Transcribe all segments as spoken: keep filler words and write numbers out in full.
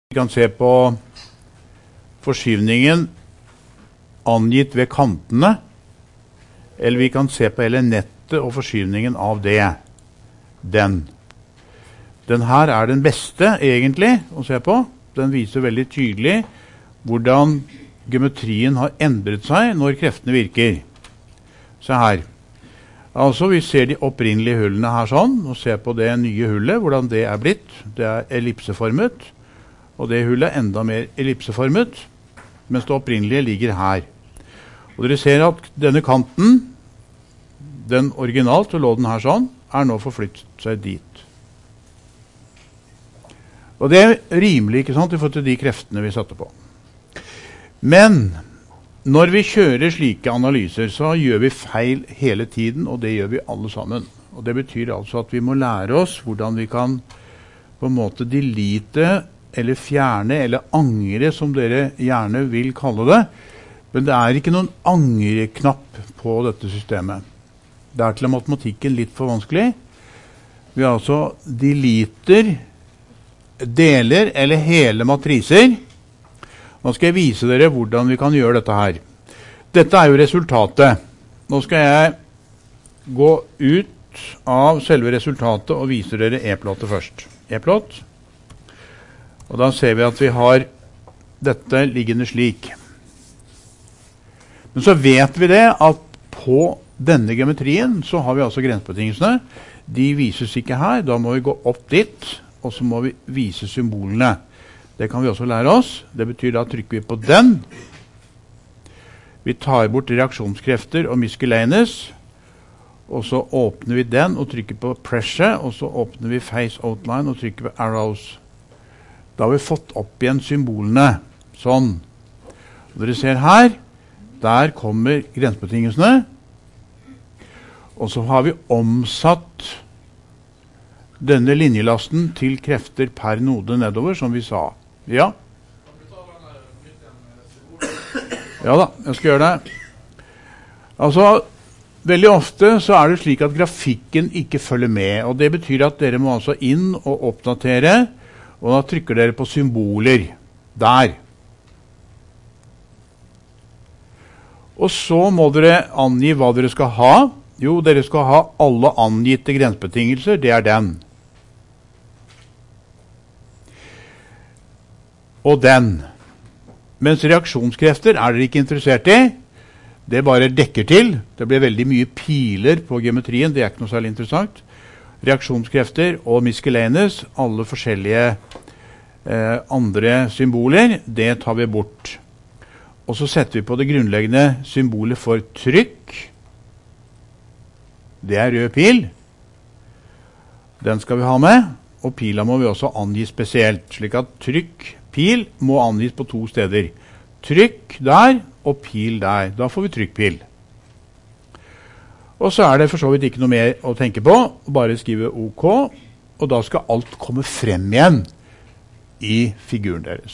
Vi kan se på forskyvningen angitt ved kantene, eller vi kan se på hele nettet og forskyvningen av det. Den. Den her er den beste, egentlig, å se på. Den viser veldig tydelig hvordan geometrien har endret seg når kreftene virker. Se her. Altså, vi ser de opprinnelige hullene her sånn, og ser på det nye hullet, hvordan det er blitt. Det er ellipseformet. Og det hullet er enda mer ellipseformet, mens det opprinnelige ligger her. Og dere ser at denne kanten, den originalt, så lå den her sånn, er nå forflyttet seg dit. Og det er rimelig, ikke sant, i forhold til de kreftene vi satte på. Men når vi kjører slike analyser, så gjør vi feil hele tiden, og det gjør vi alle sammen. Og det betyr altså at vi må lære oss hvordan vi kan på en måte delete eller fjerne, eller angre, som dere gjerne vil kalle det. Men det er ikke noen angreknapp på dette systemet. Det er til matematikken litt for vanskelig. Vi altså deleter deler eller hele matriser. Nå skal jeg vise dere hvordan vi kan gjøre dette her. Dette er jo resultatet. Nå skal jeg gå ut av selve resultatet og vise dere e-plottet først. E-plott. Og da ser vi at vi har dette liggende slik. Men så vet vi det at på denne geometrien så har vi altså grensebetingelsene. De vises ikke her, da må vi gå opp dit, og så må vi vise symbolene. Det kan vi også lære oss. Det betyr da trykker vi på den. Vi tar bort reaksjonskrefter og miscellaneous, og så åpner vi den og trykker på pressure, og så åpner vi face outline og trykker på arrows. Da har vi fått opp igjen symbolene, sånn. Og dere ser her, der kommer grensebetingelsene, og så har vi omsatt denne linjelasten til krefter per node nedover, som vi sa. Ja? Ja da, jeg skal gjøre det. Altså, veldig ofte så er det slik at grafikken ikke følger med, og det betyr at dere må altså inn og oppdatere, og da trykker dere på symboler der. Og så må dere angi hva dere skal ha. Jo, dere skal ha alle angitte grensebetingelser, det er den. Og den. Mens reaksjonskrefter er dere ikke interessert i. Det bare dekker til. Det blir veldig mye piler på geometrien, det er ikke noe særlig interessant. Reaksjonskrefter og miscellaneous, alle forskjellige eh, andre symboler, det tar vi bort. Og så setter vi på det grunnleggende symbolet for trykk. Det er rød pil. Den skal vi ha med, og pila må vi også angi spesielt, slik at trykk, pil må angis på to steder. Trykk der, og pil der. Da får vi trykkpil. Og så er det for så vidt ikke noe mer å tenke på, bare skrive OK, og da skal alt komme frem igjen i figuren deres.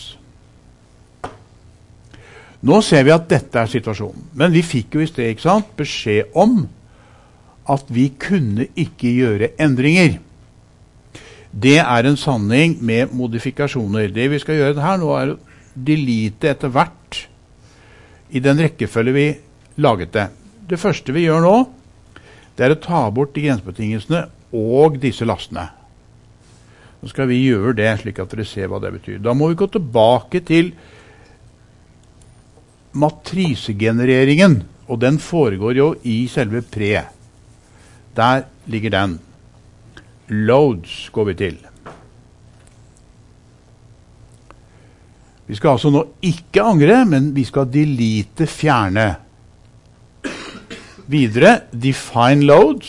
Nå ser vi at dette er situasjonen, men vi fikk jo i sted, ikke sant, beskjed om at vi kunne ikke gjøre endringer. Det er en sanning med modifikasjoner. Det vi skal gjøre her nå er å delete etter hvert i den rekkefølge vi laget det. Det første vi gjør nå, det er å ta bort de grensebetingelsene og disse lastene. Så skal vi gjøre det slik at dere ser hva det betyr. Da må vi gå tilbake til matrisegenereringen, og den foregår jo i selve pre. Der ligger den. Loads går vi til. Vi skal altså nå ikke angre, men vi skal delete, fjerne. Videre, define loads.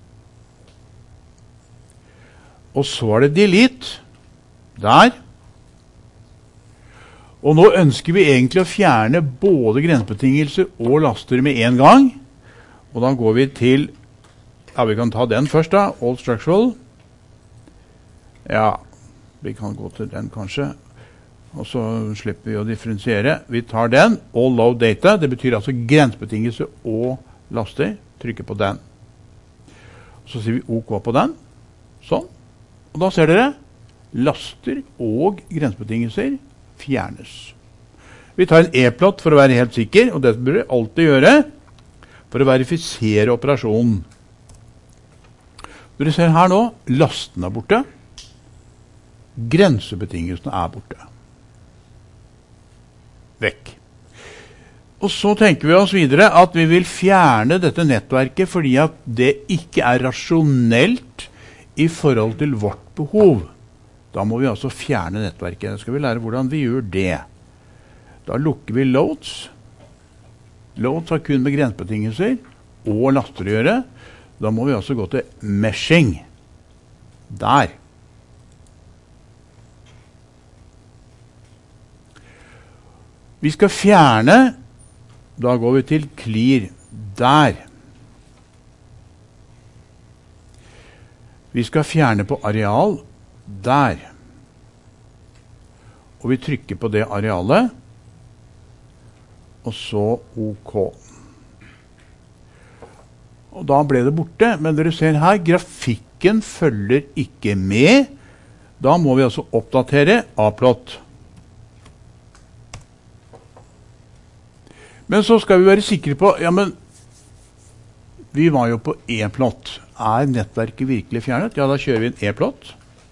Og så er det delete. Der. Og nå ønsker vi egentlig å fjerne både grensebetingelser og laster med en gang. Og da går vi til, ja, vi kan ta den først da, all structural. Ja, vi kan gå til den kanskje. Og så slipper vi å differensiere. Vi tar den, all load data, det betyr altså grensebetingelser og laster, trykker på den. Så sier vi OK på den, sånn. Og da ser dere, laster og grensebetingelser fjernes. Vi tar en e-plott for å være helt sikker, og det bør vi alltid gjøre for å verifisere operasjonen. Dere ser her nå, lasten er borte, grensebetingelsene er borte. Vekk. Og så tenker vi oss videre at vi vil fjerne dette nettverket fordi at det ikke er rasjonelt i forhold til vårt behov. Da må vi altså fjerne nettverket. Da skal vi lære hvordan vi gjør det. Da lukker vi loads. Loads har kun med grensebetingelser og laster å gjøre. Da må vi altså gå til meshing. Der. Vi skal fjerne. Da går vi til clear der. Vi skal fjerne på areal der. Og vi trykker på det arealet, og så OK. Og da ble det borte, men dere ser her, grafikken følger ikke med. Da må vi altså oppdatere A-plott. Men så skal vi være sikre på, ja, men vi var jo på E-plott. Er nettverket virkelig fjernet? Ja, da kjører vi en E-plott.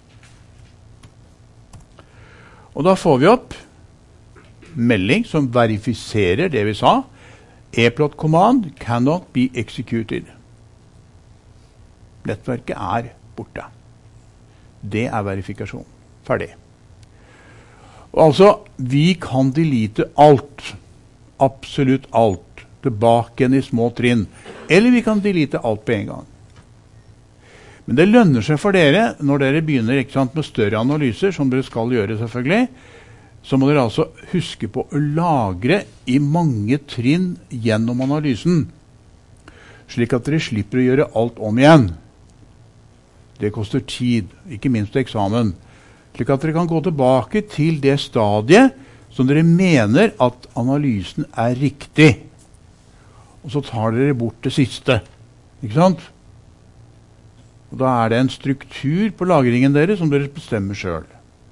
Og da får vi opp melding som verifiserer det vi sa. E-plott command cannot be executed. Nettverket er borte. Det er verifikasjon. Ferdig. Og altså, vi kan delete alt. Absolutt alt. Tilbake igjen i små trinn. Eller vi kan delete alt på en gang. Men det lønner seg for dere, når dere begynner ikke sant, med større analyser, som dere skal gjøre selvfølgelig, så må dere altså huske på å lagre i mange trinn gjennom analysen, slik at dere slipper å gjøre alt om igjen. Det koster tid, ikke minst til eksamen, slik at dere kan gå tilbake til det stadiet som dere mener at analysen er riktig. Og så tar dere bort det siste. Ikke sant? Og da er det en struktur på lagringen deres som dere bestemmer selv.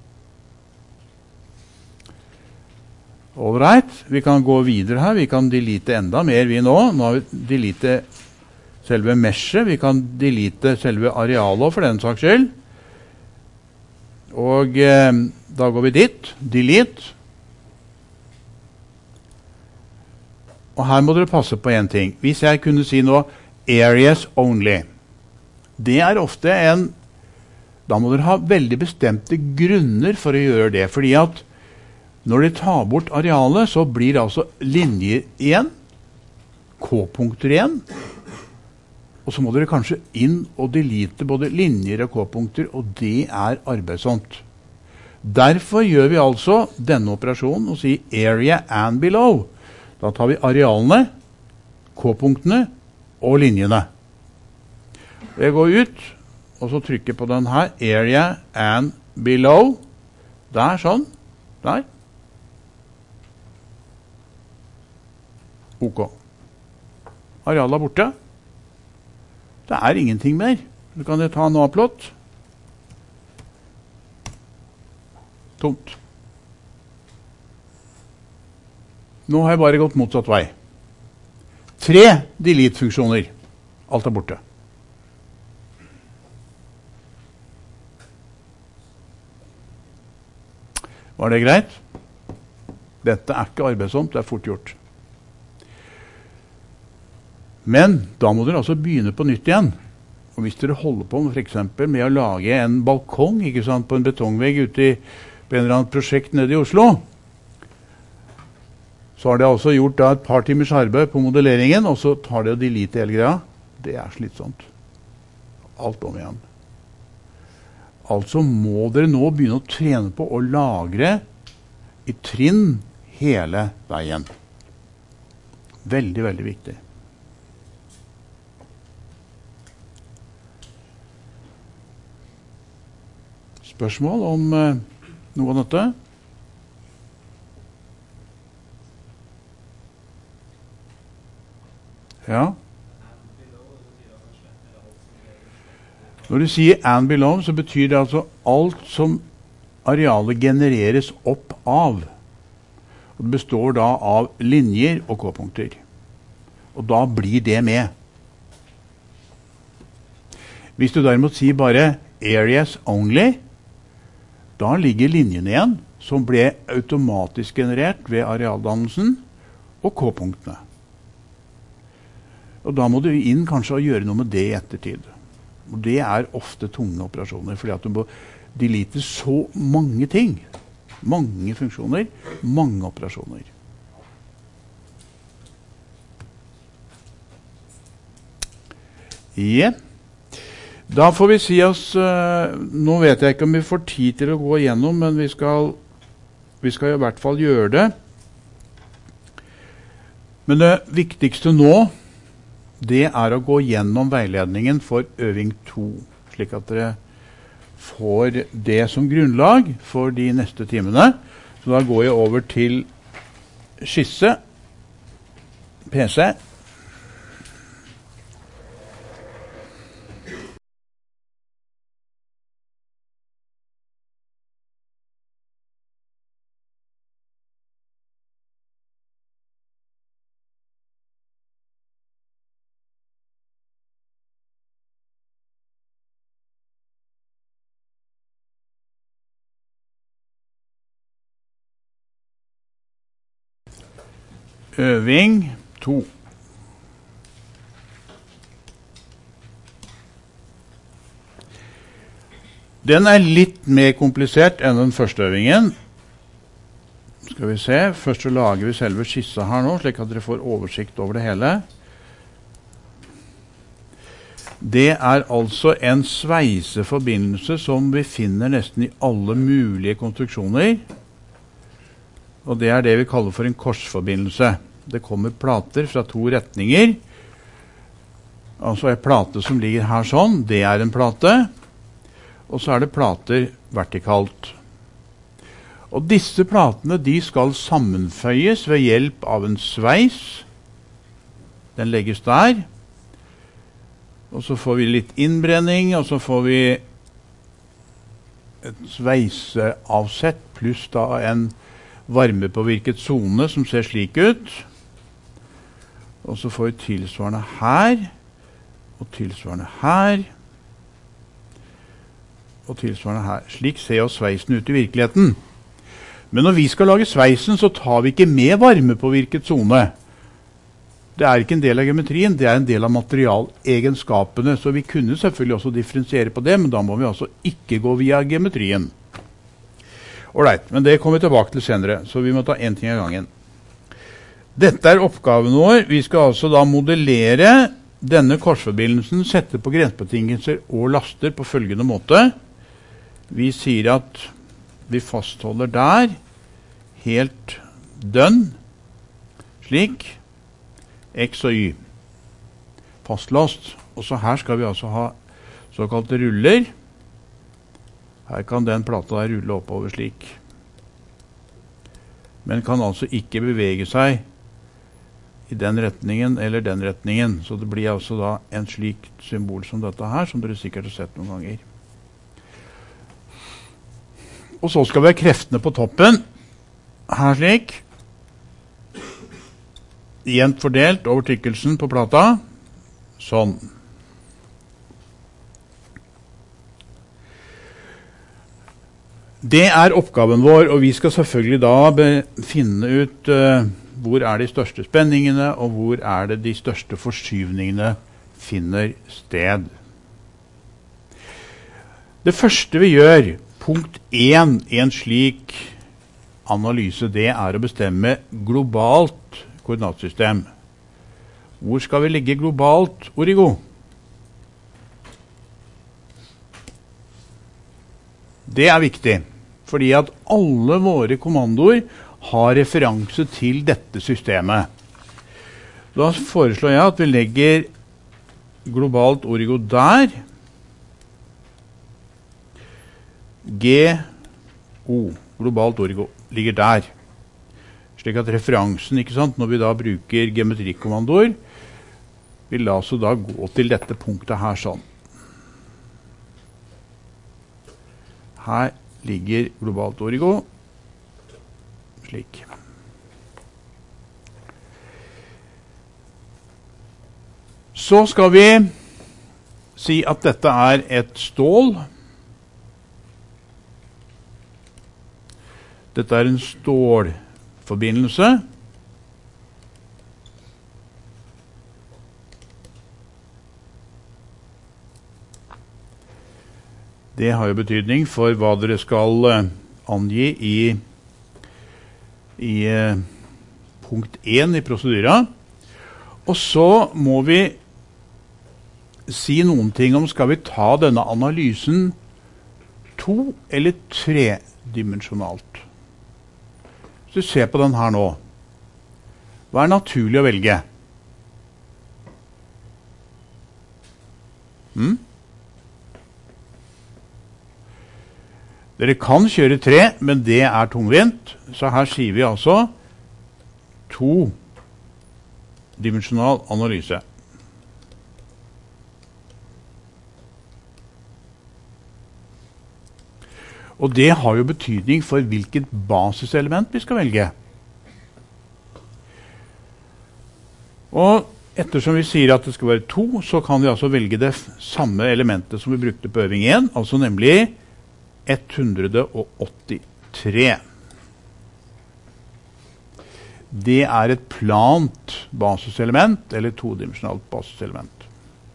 All right, vi kan gå videre her. Vi kan delete enda mer vi nå. Nå har vi delete selve meshet. Vi kan delete selve arealet for den saks skyld. Og eh, da går vi dit. Delete. Og her må dere passe på en ting. Hvis jeg kunne si nå areas only, det er ofte en, da må dere ha veldig bestemte grunner for å gjøre det, fordi at når dere tar bort arealet, så blir det altså linjer igjen, K-punkter igjen, og så må dere kanskje inn og delete både linjer og K-punkter, og det er arbeidsomt. Derfor gjør vi altså denne operasjonen og sier area and below. Da tar vi arealene, K-punktene og linjene. Jeg går ut, og så trykker på den her, area and below. Der, sånn. Der. OK. Arealet er borte. Det er ingenting mer. Så kan jeg ta en A-plott. Tomt. Nå har jeg bare gått motsatt vei. Tre delete-funksjoner. Alt er borte. Var det greit? Dette er ikke arbeidsomt, det er fort gjort. Men da må dere altså begynne på nytt igjen. Og hvis dere holder på for eksempel med å lage en balkong, ikke sant, på en betongvegg ute i på en eller annen prosjekt nede i Oslo, så har det altså gjort da et par timers arbeid på modelleringen, og så tar det og delete hele greia. Det er slitsomt. Alt om igjen. Altså må dere nå begynne å trene på å lagre i trinn hele veien. Veldig, veldig viktig. Spørsmål om eh, noe av dette? Ja. Når du sier and below, så betyr det altså alt som arealet genereres opp av. Og det består da av linjer og k-punkter. Og da blir det med. Hvis du derimot sier bare areas only, da ligger linjen igjen, som ble automatisk generert ved arealdannelsen og k-punktene. Og da må du inn kanskje og gjøre noe med det i ettertid. Og det er ofte tunge operasjoner, fordi at du må delete så mange ting. Mange funksjoner, mange operasjoner. Ja. Da får vi si oss, uh, nå vet jeg ikke om vi får tid til å gå igjennom, men vi skal, vi skal i hvert fall gjøre det. Men det viktigste nå, det er å gå gjennom veiledningen for øving to, slik at dere får det som grunnlag for de neste timene. Så da går jeg over til skisse, P C. Øving to. Den er litt mer komplisert enn den første øvingen. Skal vi se. Først så lager vi selve skissa her nå, slik at dere får oversikt over det hele. Det er altså en sveiseforbindelse som vi finner nesten i alle mulige konstruksjoner. Og det er det vi kaller for en korsforbindelse. Det kommer plater fra to retninger. Altså en plate som ligger her sånn, det er en plate. Og så er det plater vertikalt. Og disse platene, de skal sammenføyes ved hjelp av en sveis. Den legges der. Og så får vi litt innbrenning, og så får vi et sveiseavsett pluss da en varmepåvirket zone som ser slik ut. Og så får vi tilsvarende her, og tilsvarende her, og tilsvarende her. Slik ser jo sveisen ut i virkeligheten. Men når vi skal lage sveisen, så tar vi ikke med varmepåvirket zone. Det er ikke en del av geometrien, det er en del av materialegenskapene, så vi kunne selvfølgelig også differensiere på det, men da må vi altså ikke gå via geometrien. Alright, men det kommer vi tilbake til senere, så vi må ta en ting av gangen. Dette er oppgaven vår. Vi skal altså da modellere denne korsforbindelsen, sette på grensebetingelser og laster på følgende måte. Vi sier at vi fastholder der, helt dønn, slik, x og y, fastlåst. Og så her skal vi altså ha såkalte ruller. Her kan den plata der rulle oppover slik. Men kan altså ikke bevege seg i den retningen eller den retningen. Så det blir altså da en slik symbol som dette her, som dere sikkert har sett noen ganger. Og så skal vi ha kreftene på toppen. Her slik. Jevnt fordelt over tykkelsen på plata. Sånn. Det er oppgaven vår, og vi skal selvfølgelig da finne ut uh, hvor er de største spenningene, og hvor er det de største forskyvningene finner sted. Det første vi gjør, punkt én i en slik analyse, det er å bestemme globalt koordinatsystem. Hvor skal vi ligge globalt, Origo? Det er viktig. Fordi at alle våre kommandoer har referanse til dette systemet. Da foreslår jeg at vi legger globalt Origo der. G O, globalt Origo, ligger der. Slik at referansen, ikke sant, når vi da bruker geometrikommandoer, vil altså da gå til dette punktet her sånn. Her ligger globalt origo slik. Så skal vi si at dette er et stål. Dette er en stålforbindelse. Det har jo betydning for hva dere skal uh, angi i, i uh, punkt én i prosedyra. Og så må vi si noen ting om skal vi ta denne analysen to- eller tredimensjonalt. Så du ser på den her nå. Hva er naturlig å velge? Hmm? Dere kan kjøre tre, men det er tungvint. Så her sier vi altså to-dimensjonal analyse. Og det har jo betydning for hvilket basiselement vi skal velge. Og ettersom vi sier at det skal være to, så kan vi altså velge det samme elementet som vi brukte på øving én, altså nemlig ett hundre åttitre. Det er et plant basiselement, eller todimensjonalt basiselement.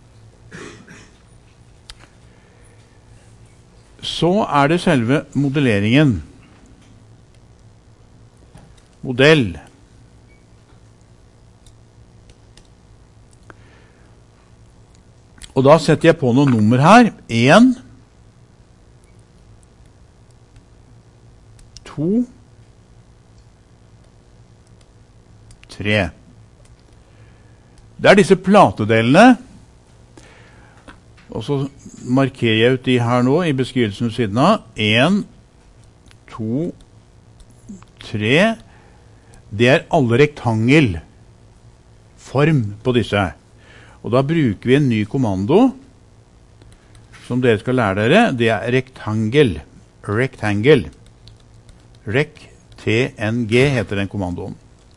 Så er det selve modelleringen. Modell. Og da setter jeg på noen nummer her. en, to, tre. Det er disse platedelene, og så markerer jeg ut de her nå i beskrivelsen ved siden av. en, to, tre. Det er alle rektangelform på disse. Og da bruker vi en ny kommando som dere skal lære dere. Det er rektangel. Rectangle. Rec-T-N-G heter den kommandoen.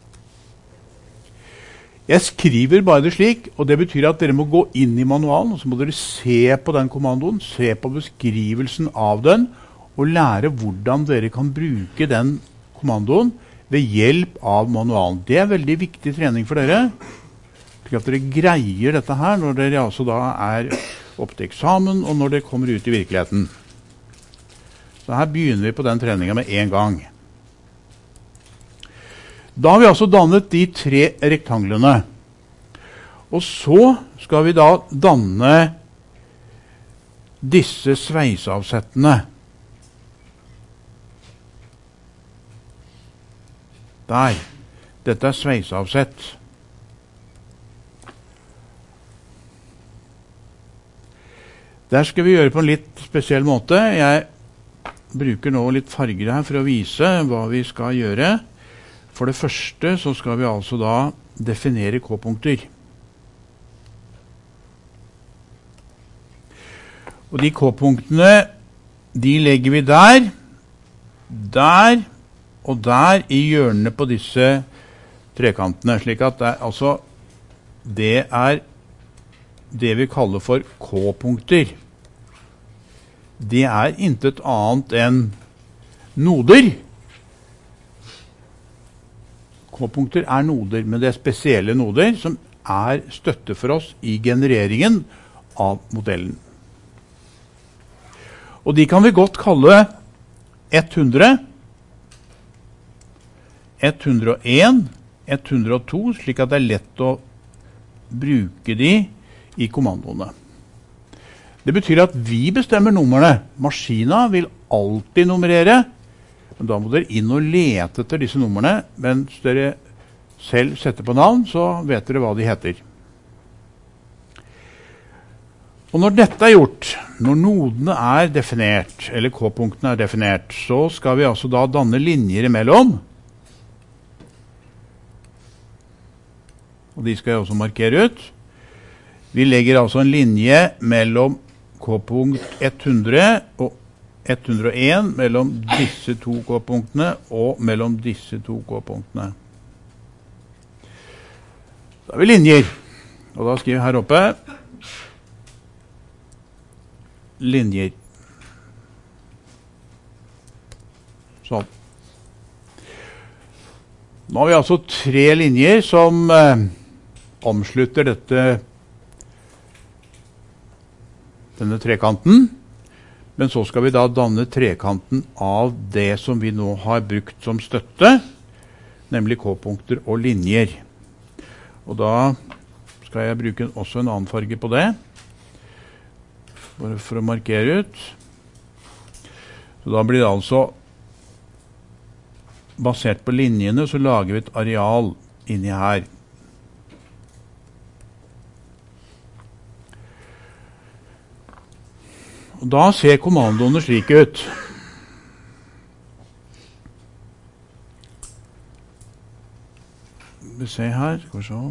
Jeg skriver bare det slik, og det betyr at dere må gå inn i manualen, og så må dere se på den kommandoen, se på beskrivelsen av den, og lære hvordan dere kan bruke den kommandoen ved hjelp av manualen. Det er veldig viktig trening for dere, slik at dere greier dette her når dere altså da er opp til eksamen, og når dere kommer ut i virkeligheten. Så her begynner vi på den treningen med en gang. Da har vi altså dannet de tre rektanglene. Og så skal vi da danne disse sveiseavsettene. Der. Dette er sveiseavsett. Der skal vi gjøre på en litt spesiell måte. Jeg bruker nå litt farger her for å vise hva vi skal gjøre. For det første så skal vi altså da definere K-punkter. Og de K-punktene, de legger vi der, der og der i hjørnene på disse trekantene. Slik at det er, altså, det er det vi kaller for K-punkter. Det er intet annet enn noder. K-punkter er noder, men det er spesielle noder som er støtte for oss i genereringen av modellen. Og de kan vi godt kalle hundre, hundre og en, hundre og to, slik at det er lett å bruke de i kommandoene. Det betyr at vi bestemmer numrene. Maskina vil alltid nummerere, men da må dere inn og lete etter disse numrene, mens dere selv setter på navn, så vet dere hva de heter. Og når dette er gjort, når nodene er definert, eller K-punktene er definert, så skal vi altså da danne linjer imellom. Og de skal jeg også markere ut. Vi legger altså en linje mellom K-punkt hundre og ett hundre og en mellom disse to K-punktene og mellom disse to K-punktene. Da har vi linjer, og da skriver jeg her oppe linjer. Sånn. Nå har vi altså tre linjer som eh, omslutter dette, denne trekanten. Men så skal vi da danne trekanten av det som vi nå har brukt som støtte, nemlig K-punkter og linjer. Og da skal jeg bruke også en annen farge på det, bare for å markere ut. Så da blir det altså, basert på linjene, så lager vi et areal inni her. Og da ser kommandoene slik ut. Vi ser her, skal vi se.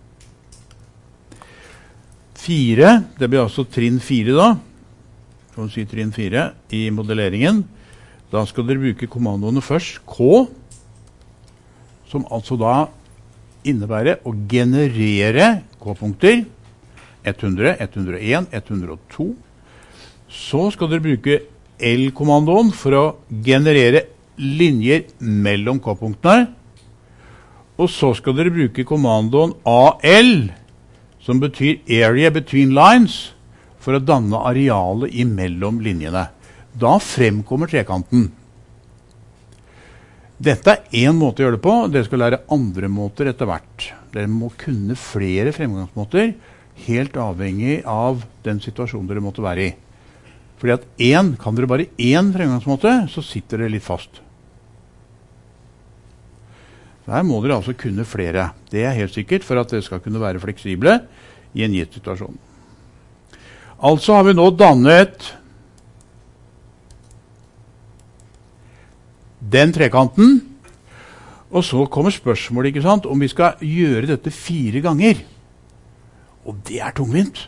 Fire, det blir altså trinn fire da. Kan vi si trinn fire i modelleringen. Da skal dere bruke kommandoene først, K, som altså da innebærer å generere K-punkter, ett hundre, ett hundre og en, ett hundre og to. Så skal dere bruke L-kommandoen for å generere linjer mellom K-punktene. Og så skal dere bruke kommandoen A L, som betyr Area Between Lines, for å danne arealet imellom linjene. Da fremkommer trekanten. Dette er en måte å gjøre det på. Dere skal lære andre måter etter hvert. Dere må kunne flere fremgangsmåter, helt avhengig av den situasjonen dere måtte være i. Fordi at en, kan dere bare én fremgangsmåte, så sitter det litt fast. Så her må dere altså kunne flere. Det er helt sikkert for at dere skal kunne være fleksible i en gitt situasjon. Altså har vi nå dannet den trekanten, og så kommer spørsmålet, ikke sant, om vi skal gjøre dette fire ganger. Og det er tungvint.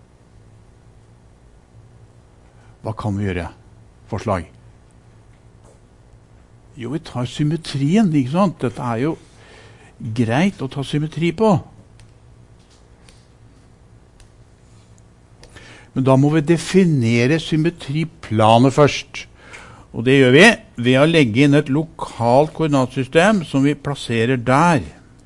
Hva kan vi gjøre? Forslag. Jo, vi tar symmetrien, ikke sant? Dette er jo greit å ta symmetri på. Men da må vi definere symmetriplanet først. Og det gjør vi ved å legge inn et lokalt koordinatsystem som vi plasserer der.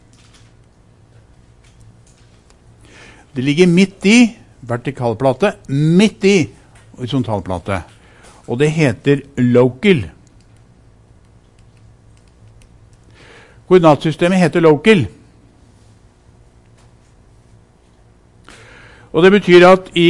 Det ligger midt i vertikalplate, midt i horisontalplate. Og det heter local. Koordinatsystemet heter local. Og det betyr at i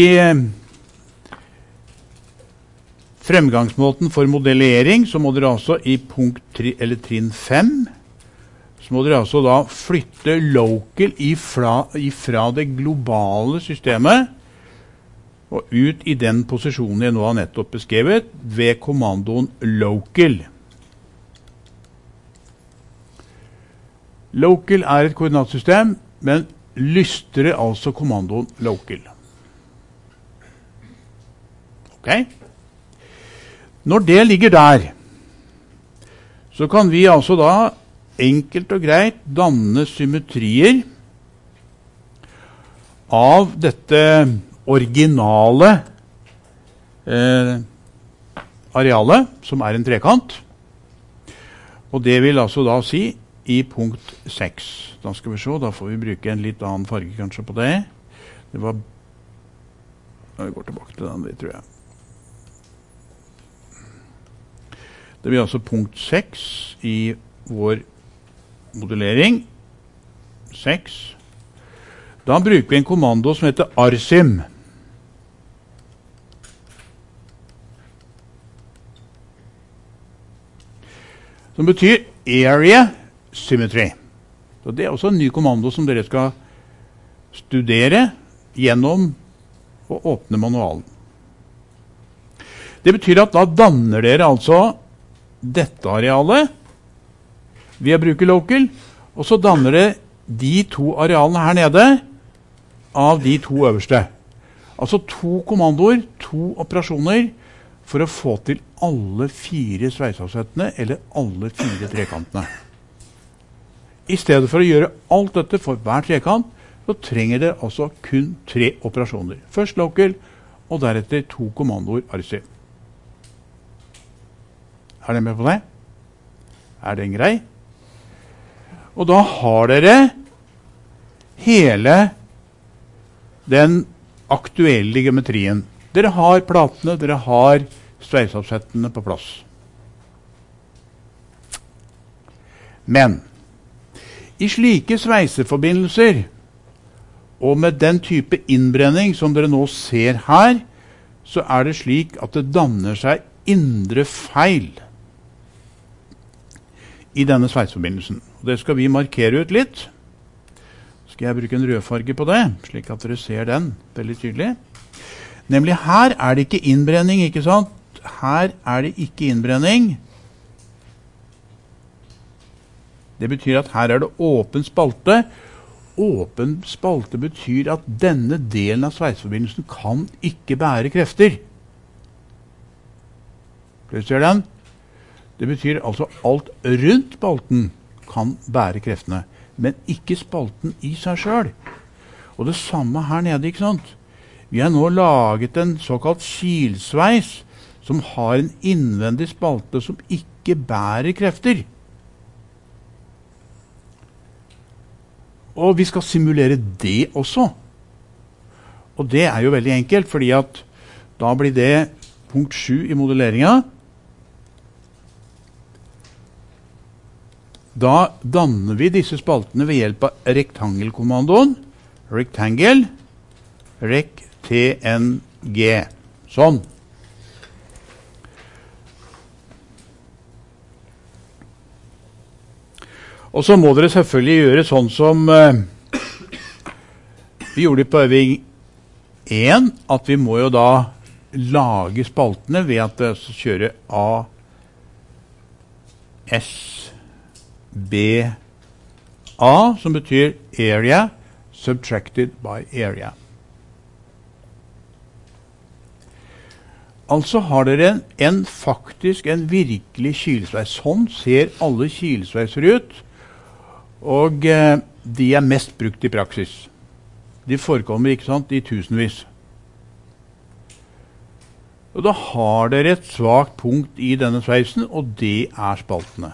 fremgangsmåten for modellering, så må dere altså i punkt tri, eller trinn fem, så må dere altså da flytte local ifra, ifra det globale systemet og ut i den posisjonen jeg nå har nettopp beskrevet ved kommandoen local. Local er et koordinatsystem, men lystrer altså kommandoen local. Ok? Når det ligger der, så kan vi altså da enkelt og greit danne symmetrier av dette originale eh, arealet, som er en trekant. Og det vil altså da si i punkt seks. Da skal vi se, da får vi bruke en litt annen farge kanskje på det. Det var, jeg går tilbake til den, det tror jeg. Det blir altså punkt seks i vår modellering. seks. Da bruker vi en kommando som heter arsim. Som betyr area symmetry. Så det er også en ny kommando som dere skal studere gjennom å åpne manualen. Det betyr at da danner dere altså dette arealet ved å bruke local, og så danner det de to arealene her nede av de to øverste. Altså to kommandoer, to operasjoner for å få til alle fire sveiseavsettene eller alle fire trekantene. I stedet for å gjøre alt dette for hver trekant, så trenger det altså kun tre operasjoner. Først local, og deretter to kommandoer arsi. Er dere med på det? Er den grei? Og da har dere hele den aktuelle geometrien. Dere har platene, dere har sveiseavsettene på plass. Men i slike sveiseforbindelser, og med den type innbrenning som dere nå ser her, så er det slik at det danner seg indre feil i denne sveiseforbindelsen. Det skal vi markere ut litt. Skal jeg bruke en rødfarge på det, slik at dere ser den veldig tydelig. Nemlig her er det ikke innbrenning, ikke sant? Her er det ikke innbrenning. Det betyr at her er det åpen spalte. Åpen spalte betyr at denne delen av sveiseforbindelsen kan ikke bære krefter. Dere ser den? Det betyr altså alt rundt spalten kan bære kreftene, men ikke spalten i seg selv. Og det samme her nede, ikke sant? Vi har nå laget en såkalt kilsveis som har en innvendig spalte som ikke bærer krefter. Og vi skal simulere det også. Og det er jo veldig enkelt, fordi at da blir det punkt sju i modelleringen. Da danner vi disse spaltene ved hjelp av rektangelkommandoen. Rectangle, rec-tng. Sånn. Og så må dere selvfølgelig gjøre sånn som uh, vi gjorde på øving én, at vi må jo da lage spaltene ved at vi kjører A, S, B, A, som betyr area subtracted by area. Altså har dere en, en faktisk, en virkelig kilsveis. Sånn ser alle kilsveiser ut. Og eh, de er mest brukt i praksis. De forekommer, ikke sant, i tusenvis. Og da har dere et svagt punkt i denne sveisen, og det er spaltene.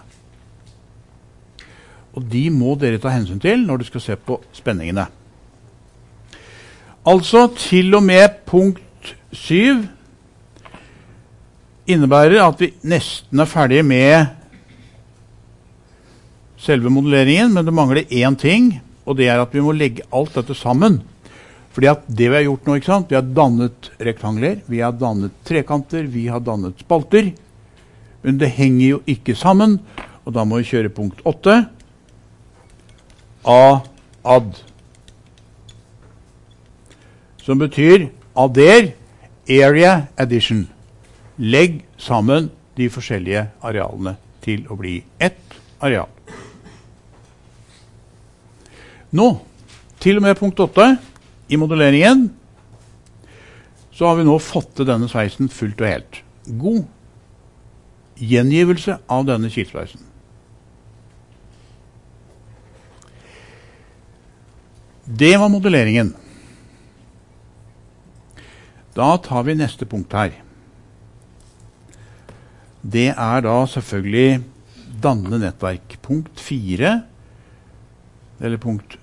Og de må dere ta hensyn til når du skal se på spenningene. Altså, til og med punkt syv innebærer at vi nesten er ferdige med selve modelleringen, men det mangler én ting, og det er at vi må legge alt dette sammen. Fordi at det vi har gjort nå, ikke sant? Vi har dannet rektangler, vi har dannet trekanter, vi har dannet spalter, men det henger jo ikke sammen, og da må vi kjøre punkt åtte. A, add. Som betyr adder, area addition. Legg sammen de forskjellige arealene til å bli ett areal. Nå, til og med punkt åtte i modelleringen, så har vi nå fått til denne sveisen fullt og helt. God gjengivelse av denne kilsveisen. Det var modelleringen. Da tar vi neste punkt her. Det er da selvfølgelig danne nettverk. Punkt fire, eller punkt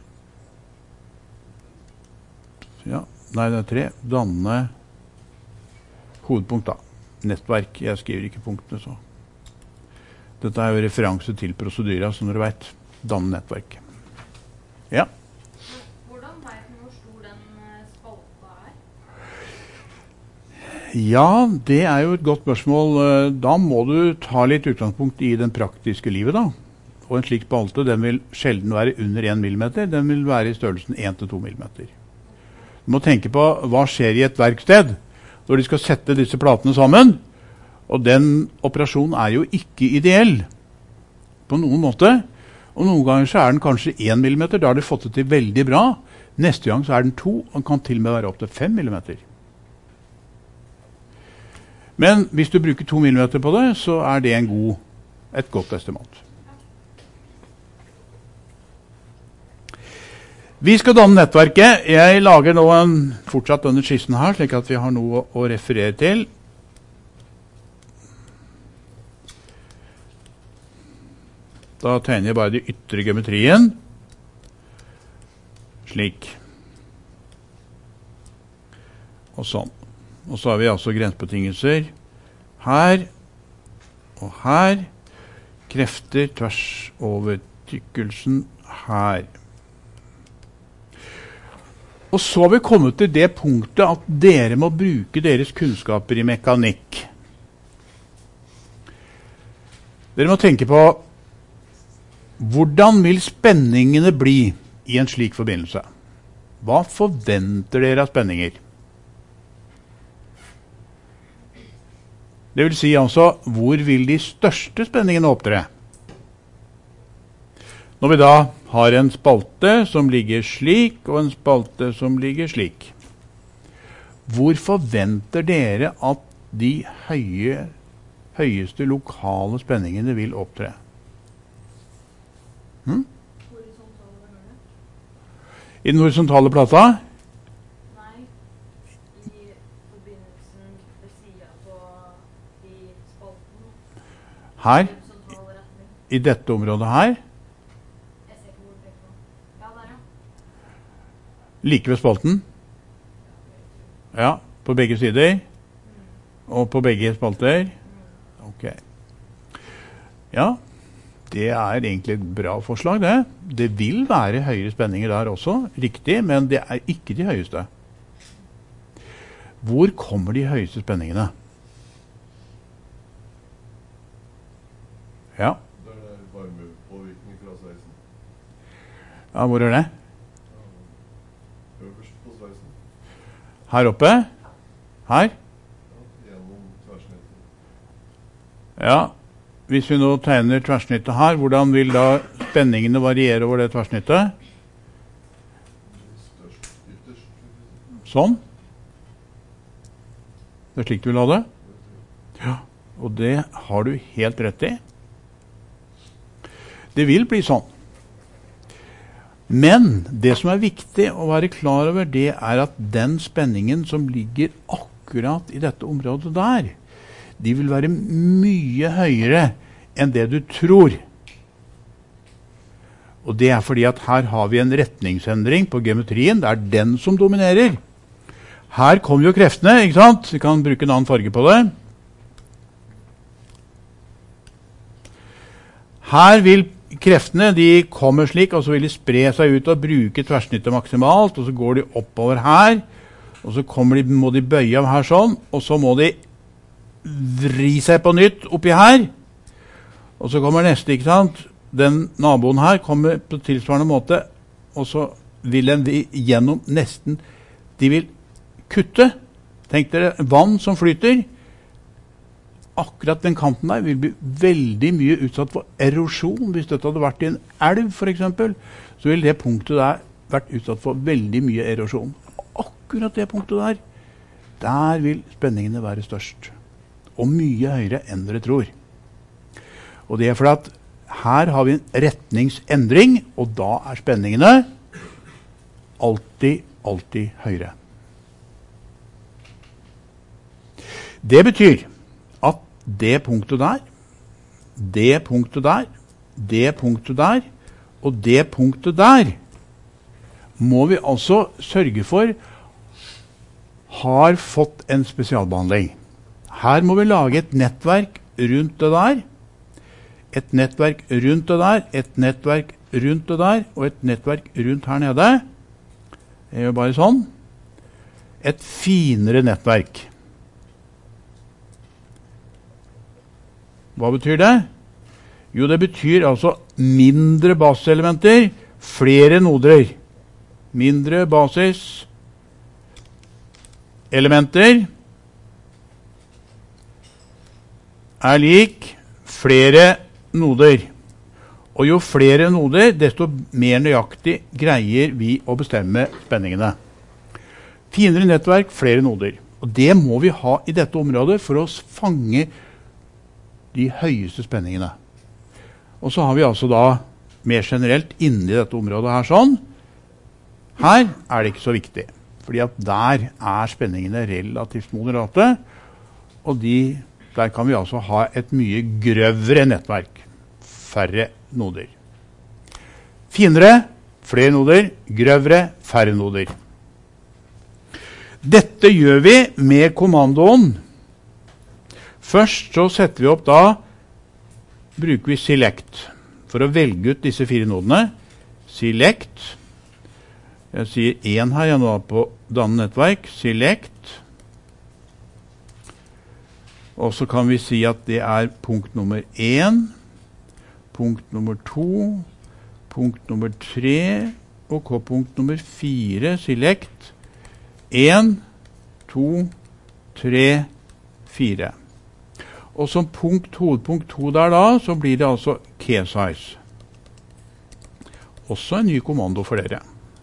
ja, nei, det er tre. Danne hovedpunkt da. Nettverk. Jeg skriver ikke punktene, så. Dette er jo referanse til prosedyra, som dere vet. Danne nettverk. Ja. Hvordan vet du hvor stor den spalta er? Ja, det er jo et godt spørsmål. Da må du ta litt utgangspunkt i den praktiske livet da. Og en slik spalte, den vil sjelden være under en millimeter. Den vil være i størrelsen en til to millimeter. Du må tenke på hva skjer i et verksted når de skal sette disse platene sammen. Og den operasjonen er jo ikke ideell på noen måte. Og noen ganger så er den kanskje en millimeter. Da har de fått det til veldig bra. Neste gang så er den to, og kan til og med være opp til fem millimeter. Men hvis du bruker to millimeter på det, så er det en god, et godt estimat. Vi skal danne nettverket. Jeg lager nå en, fortsatt denne skissen her, slik at vi har noe å referere til. Da tegner jeg bare de ytre geometrien. Slik. Og sånn. Og så har vi altså grensebetingelser her og her. Krefter tvers over tykkelsen her. Og så har vi kommet til det punktet at dere må bruke deres kunnskaper i mekanikk. Dere må tenke på hvordan vil spenningene bli i en slik forbindelse? Hva forventer dere av spenninger? Det vil si altså, hvor vil de største spenningene opptre? Når vi da har en spalte som ligger slik, og en spalte som ligger slik. Hvor forventer dere at de høye, høyeste lokale spenningene vil opptre? Hmm? I den horisontale plata? Nei, i forbindelsen ved siden på i spalten. Her? I dette området her? Like ved spalten? Ja, på begge sider? Og på begge spalter? Ok. Ja, det er egentlig et bra forslag, det. Det vil være høyere spenninger der også, riktig, men det er ikke de høyeste. Hvor kommer de høyeste spenningene? Ja. Det er varmepåvirkning fra sveisen. Ja, hvor er det? Øverst på sveisen. Her oppe? Her? Ja, gjennom tverrsnittet. Ja, hvis vi nå tegner tverrsnittet her, hvordan vil da spenningene variere over det tverrsnittet? Størst, ytterst. Sånn? Det er slik du vil ha det? Ja, og det har du helt rett i. Det vil bli sånn. Men det som er viktig å være klar over, det er at den spenningen som ligger akkurat i dette området der, de vil være mye høyere enn det du tror. Og det er fordi at her har vi en retningsendring på geometrien. Det er den som dominerer. Her kommer jo kreftene, ikke sant? Vi kan bruke en annen farge på det. Her vil kreftene, de kommer slik, og så vil de spre seg ut og bruke tverrsnittet maksimalt, og så går de oppover her, og så kommer de, må de bøye av her sånn, og så må de vri seg på nytt oppi her, og så kommer neste, ikke sant? Den naboen her kommer på tilsvarende måte, og så vil den gjennom nesten, de vil kutte. Tenk dere, vann som flyter, akkurat den kanten der vil bli veldig mye utsatt for erosjon. Hvis dette hadde vært i en elv for eksempel, så vil det punktet der vært utsatt for veldig mye erosjon. Akkurat det punktet der, der vil spenningene være størst. Og mye høyere enn dere tror. Og det er fordi at her har vi en retningsendring, og da er spenningene alltid, alltid høyere. Det betyr at det punktet der, det punktet der, det punktet der, og det punktet der, må vi altså sørge for har fått en spesialbehandling. Her må vi lage et nettverk rundt det der, et nettverk rundt det der, et nettverk rundt det der, og et nettverk rundt her nede. Det er jo bare sånn. Et finere nettverk. Hva betyr det? Jo, det betyr altså mindre basiselementer, flere noder. Mindre basiselementer er lik flere noder. Og jo flere noder, desto mer nøyaktig greier vi å bestemme spenningene. Finere nettverk, flere noder. Og det må vi ha i dette området for å fange de høyeste spenningene. Og så har vi altså da mer generelt inni dette området her sånn. Her er det ikke så viktig, fordi at der er spenningene relativt moderate, og de, der kan vi altså ha et mye grøvere nettverk, færre noder. Finere, flere noder, grøvere, færre noder. Dette gjør vi med kommandoen. Først så setter vi opp da, bruker vi select for å velge ut disse fire nodene. Select. Jeg sier én her, jeg nå på danne nettverk. Select. Og så kan vi si at det er punkt nummer én, punkt nummer to, punkt nummer tre, og punkt nummer fire. Select. én, to, tre, fire. Og som punkt, hovedpunkt to der da, så blir det altså key size. Også en ny kommando for dere.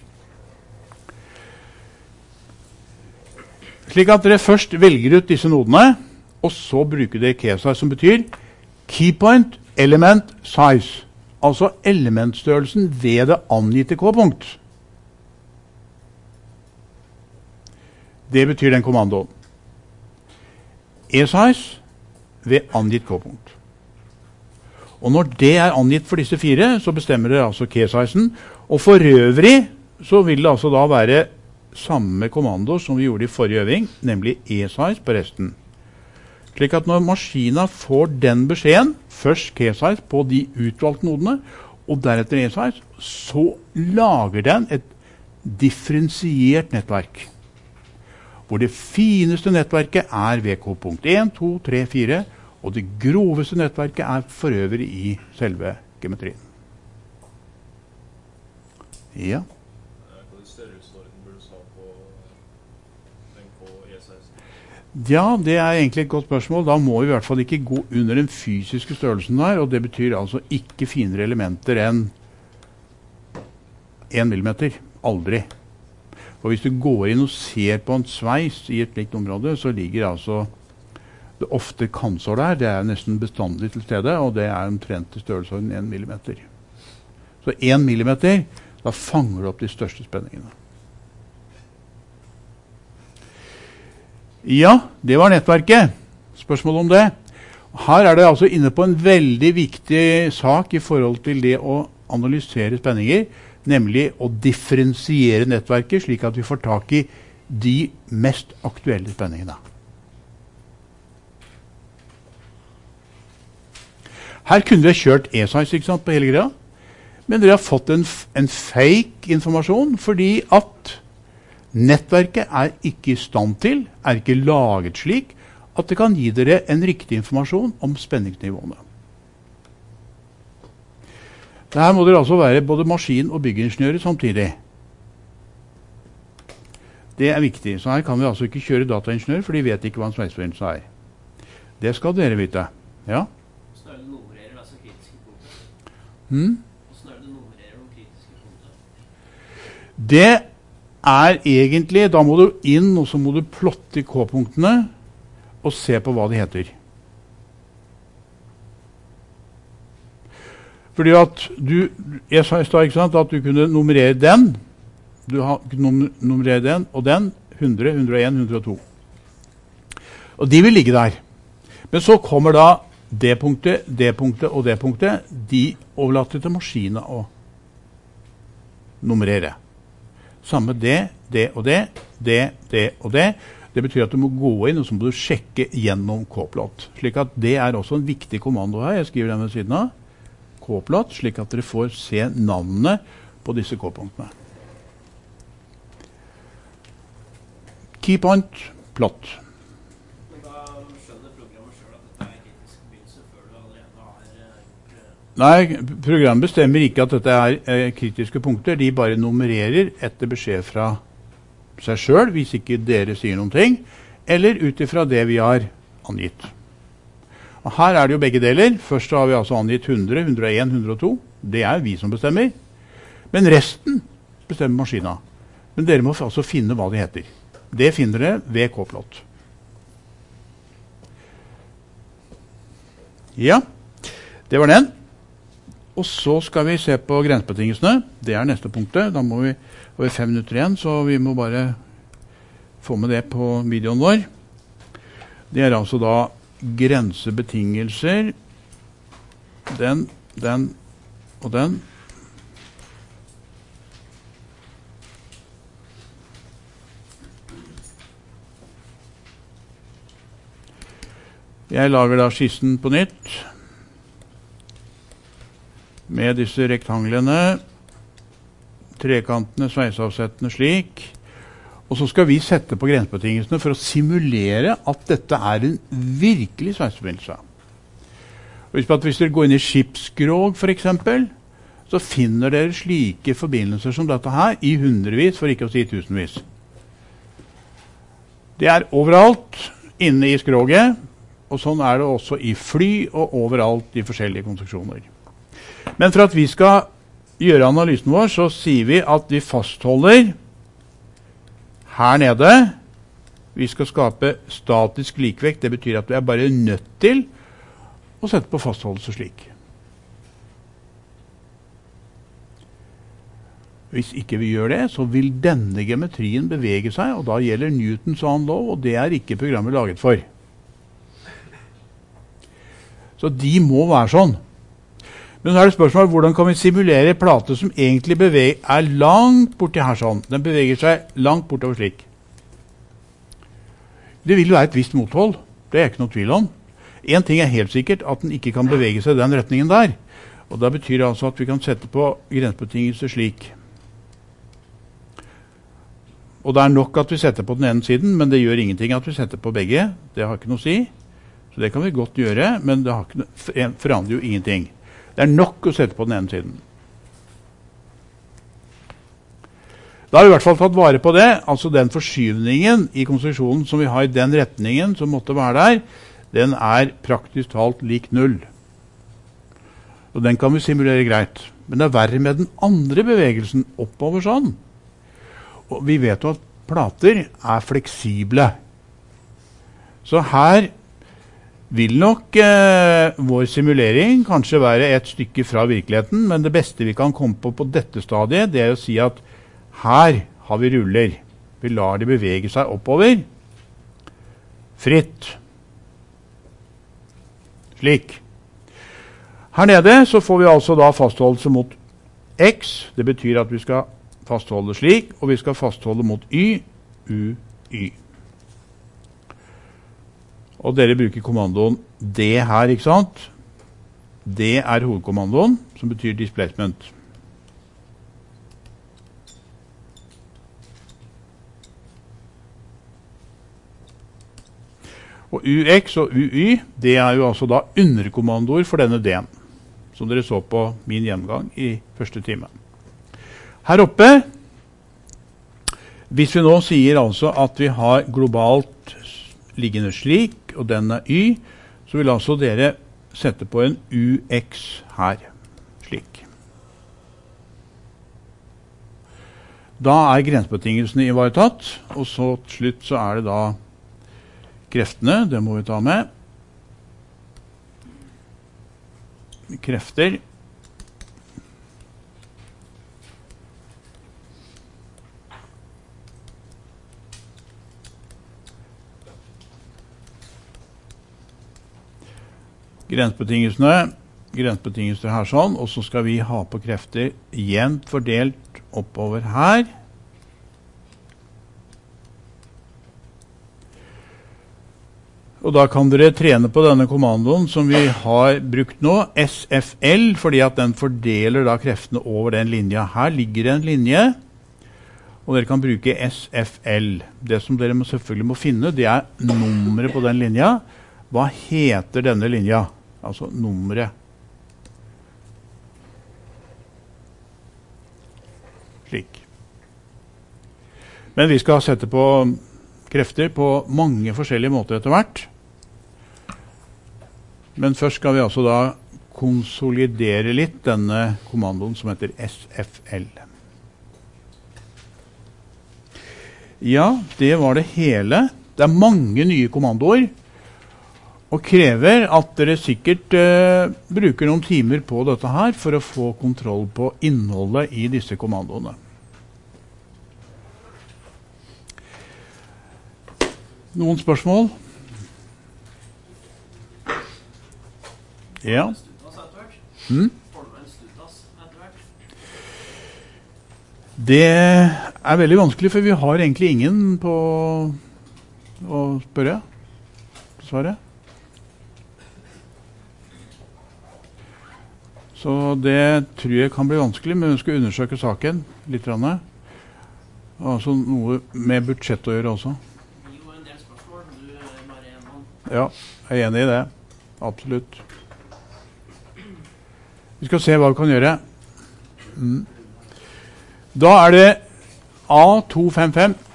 Slik at dere først velger ut disse nodene, og så bruker dere key size, som betyr keypoint element size. Altså elementstørrelsen ved det angitte k-punkt. Det betyr den kommandoen. E-size ved angitt k-punkt. Og når det er angitt for disse fire, så bestemmer det altså key-sizen. Og for øvrig så vil det altså da være samme kommando som vi gjorde i forrige øving, nemlig E-size på resten. Slik at når maskinen får den beskjeden, først key-size på de utvalgte nodene, og deretter E-size, så lager den et differensiert nettverk. Hvor det fineste nettverket er ved k-punkt én, to, tre, fire, og det groveste nettverket er for øvrig i selve geometrien. Ja. Hva er størrelsesorden burde du ha på den K-E-size? Ja, det er egentlig et godt spørsmål. Da må vi i hvert fall ikke gå under den fysiske størrelsen der, og det betyr altså ikke finere elementer enn en millimeter. Aldri. Og hvis du går inn og ser på en sveis i et slikt område, så ligger altså det ofte kantsår der. Det er nesten bestandig til stede, og det er omtrent til størrelsesorden en millimeter. Så en millimeter, da fanger du opp de største spenningene. Ja, det var nettverket. Spørsmål om det. Her er det altså inne på en veldig viktig sak i forhold til det å analysere spenninger, nemlig å differensiere nettverket slik at vi får tak i de mest aktuelle spenningene. Her kunne vi ha kjørt E-size ikke sant, på hele greia, men dere har fått en, en fake informasjon fordi at nettverket er ikke i stand til, er ikke laget slik, at det kan gi dere en riktig informasjon om spenningsnivåene. Her må dere altså være både maskin- og byggingeniører samtidig. Det er viktig, så her kan vi altså ikke kjøre dataingeniør, for de vet ikke hva en sveiseforbindelse er. Det skal dere vite. Ja? Hvordan er det nummererer altså kritiske punkter? Hmm? Hvordan er det nummererer de kritiske punkter? Det er egentlig, da må du inn, og så må du plotte k-punktene, og se på hva de heter. Fordi at du, jeg sa i stad, ikke sant, at du kunne nummerere den, du har num nummerere den, og den, hundre, hundre og en, hundre og to. Og de vil ligge der. Men så kommer da det punktet, det punktet og det punktet, de overlater til maskinen å nummerere. Samme det, det og det, det, det og det. Det betyr at du må gå inn, og så må du sjekke gjennom k-plot. Slik at det er også en viktig kommando her, jeg skriver den ved siden av. K-plot, slik at dere får se navnene på disse k-punktene. Keypoint, plot. Men da skjønner programmet selv at dette er kritisk forbindelse før du allerede har gjort det? Nei, programmet bestemmer ikke at dette er eh, kritiske punkter. De bare nummererer etter beskjed fra seg selv, hvis ikke dere sier noen ting, eller ut ifra det vi har angitt. Og her er det jo begge deler. Først har vi altså angitt hundre, hundre og en, hundre og to. Det er vi som bestemmer. Men resten bestemmer maskinen. Men dere må altså finne hva de heter. Det finner dere ved k-plot. Ja, det var den. Og så skal vi se på grensebetingelsene. Det er neste punktet. Da må vi, og vi fem minutter igjen, så vi må bare få med det på videoen vår. Det er altså da grensebetingelser. Den, den og den. Jeg lager da skissen på nytt med disse rektanglene, trekantene, sveiseavsettene slik. Og så skal vi sette på grensebetingelsene for å simulere at dette er en virkelig sveiseforbindelse. Husk på at hvis dere går inn i skipskrog for eksempel, så finner dere slike forbindelser som dette her i hundrevis, for ikke å si tusenvis. Det er overalt inne i skroget, og sånn er det også i fly og overalt i forskjellige konstruksjoner. Men for at vi skal gjøre analysen vår, så sier vi at vi fastholder her nede. Vi skal skape statisk likevekt. Det betyr at vi er bare nødt til å sette på fastholdelse slik. Hvis ikke vi gjør det, så vil denne geometrien bevege seg, og da gjelder Newtons annen lov, og det er ikke programmet laget for. Så de må være sånn. Men så er det spørsmålet, hvordan kan vi simulere plate som egentlig beveger, er langt borti her sånn. Den beveger seg langt bortover slik. Det vil være et visst mothold. Det er ikke noe tvil om. En ting er helt sikkert, at den ikke kan bevege seg i den retningen der. Og da betyr det altså at vi kan sette på grensebetingelser slik. Og det er nok at vi setter på den ene siden, men det gjør ingenting at vi setter på begge. Det har ikke noe å si. Så det kan vi godt gjøre, men det har ikke, forandrer jo ingenting. Det er nok å sette på den ene siden. Da har vi i hvert fall tatt vare på det, altså den forskyvningen i konstruksjonen som vi har i den retningen som måtte være der, den er praktisk talt lik null. Og den kan vi simulere greit. Men det er verre med den andre bevegelsen oppover sånn. Og vi vet jo at plater er fleksible. Så her vil nok eh, vår simulering kanskje være et stykke fra virkeligheten, men det beste vi kan komme på på dette stadiet, det er å si at her har vi ruller. Vi lar de bevege seg oppover. Fritt. Slik. Her nede så får vi altså da fastholdelse mot x. Det betyr at vi skal fastholde slik, og vi skal fastholde mot y, u, y. Og dere bruker kommandoen D her, ikke sant? D er hovedkommandoen, som betyr displacement. Og ux og uy, det er jo altså da underkommandoer for denne D-en, som dere så på min gjennomgang i første time. Her oppe, hvis vi nå sier altså at vi har globalt liggende slik, og den er y, så vil altså dere sette på en ux her, slik. Da er grensebetingelsene ivaretatt, og så til slutt så er det da kreftene, det må vi ta med. Krefter. Grensebetingelsene, grensebetingelser her sånn, og så skal vi ha på krefter jevnt fordelt oppover her. Og da kan dere trene på denne kommandoen som vi har brukt nå, S F L, fordi at den fordeler da kreftene over den linja. Her ligger en linje, og dere kan bruke S F L. Det som dere må selvfølgelig må finne, det er nummeret på den linja. Hva heter denne linja? Altså nummeret. Slik. Men vi skal sette på krefter på mange forskjellige måter etter hvert. Men først skal vi altså da konsolidere litt denne kommandoen som heter S F L. Ja, det var det hele. Det er mange nye kommandoer. og krever at dere sikkert eh, bruker noen timer på dette her for å få kontroll på innholdet i disse kommandoene. Noen spørsmål? Ja. Hmm? Det er veldig vanskelig, for vi har egentlig ingen på å spørre. Svare. Så det tror jeg kan bli vanskelig, men vi skal undersøke saken litt. Altså noe med budsjett å gjøre også. Jo, en del spørsmål, du er bare en mann. Ja, jeg er enig i det. Absolutt. Vi skal se hva vi kan gjøre. Mm. Da er det A to fem fem.